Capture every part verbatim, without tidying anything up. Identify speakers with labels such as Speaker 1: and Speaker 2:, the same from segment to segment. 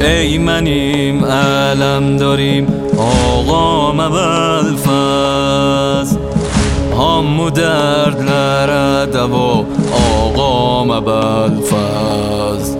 Speaker 1: ای منیم علم داریم آقام اول فز همو درد نرد و آقام اول فز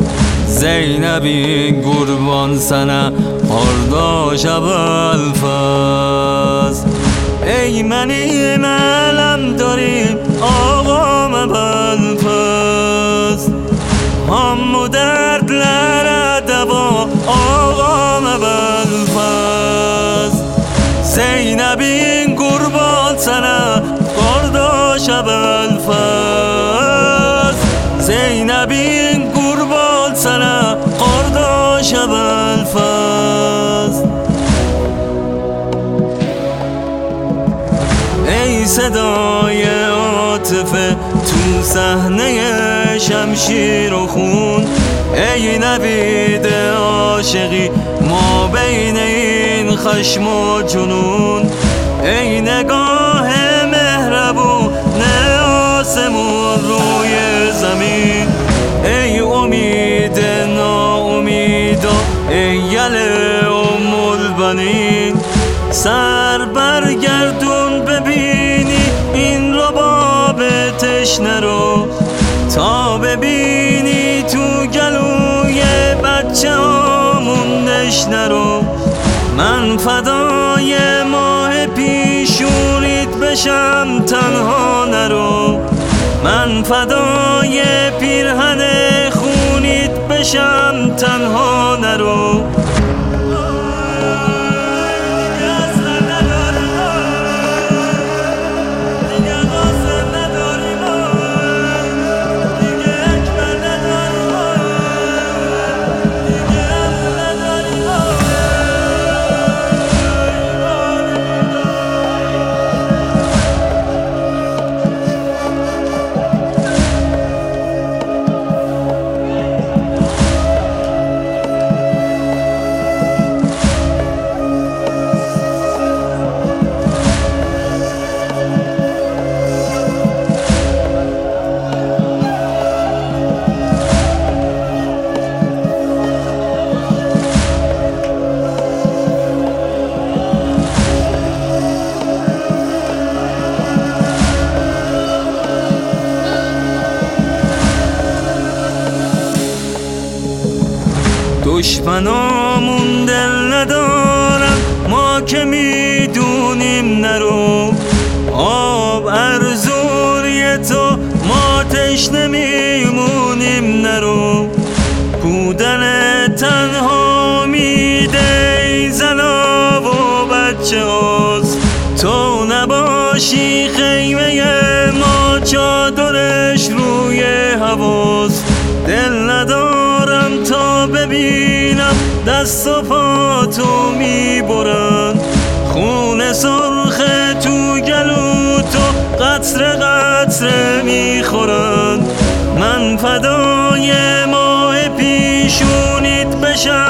Speaker 1: زینبین قربان سنه پرداش اول فز ای منیم علم داریم آقام اول فز همو درد نرد و آقام اول فز زینبین قربان سنه پرداش اول فز زینبین قربان سنه پرداش اول فز ای صدای عاطفه تو صحنه شمشیر و خون ای نوید عاشقی ما بین این خشم و جنون ای نگاه مهربون آسمون روی زمین ای امید ناامید و ای یل ام البنین سر برگردون ببینی این رباب تشنه رو تا ببینی تو گلوی بچه هامون نشنه رو من فدای ماه پیشونیت بشم تنها نرو من فدای پیرهن خونیت بشم تنها نرو دشمنامون دل ندارن ما که میدونیم نرو آب ارزوری تو ما تشنه میمونیم نرو بودن تنها میده ای زنا و بچه هاست تو نباشی خیمه ما چادرش روی هواست دل ندارم تا ببینم دست و پا تو میبرن خون سرخ تو گلو تو قطره قطره میخورن من فدای ماه پیشونیت بشم